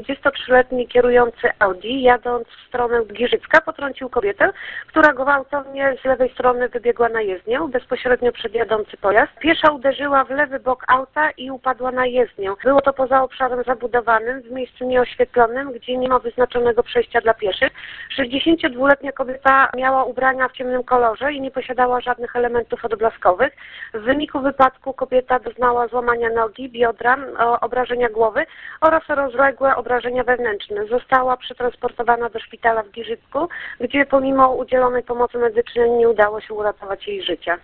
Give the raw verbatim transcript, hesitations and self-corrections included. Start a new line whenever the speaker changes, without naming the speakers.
dwudziestotrzyletni kierujący Audi, jadąc w stronę Giżycka, potrącił kobietę, która gwałtownie z lewej strony wybiegła na jezdnię, bezpośrednio przed jadący pojazd. Piesza uderzyła w lewy bok auta i upadła na jezdnię. Było to poza obszarem zabudowanym, w miejscu nieoświetlonym, gdzie nie ma wyznaczonego przejścia dla pieszych. sześćdziesięciodwuletnia kobieta miała ubrania w ciemnym kolorze i nie posiadała żadnych elementów odblaskowych. W wyniku wypadku kobieta doznała złamania nogi, biodra, obrażenia głowy oraz rozległe obrażenia wewnętrzne. Została przetransportowana do szpitala w Giżycku, gdzie pomimo udzielonej pomocy medycznej nie udało się uratować jej życia.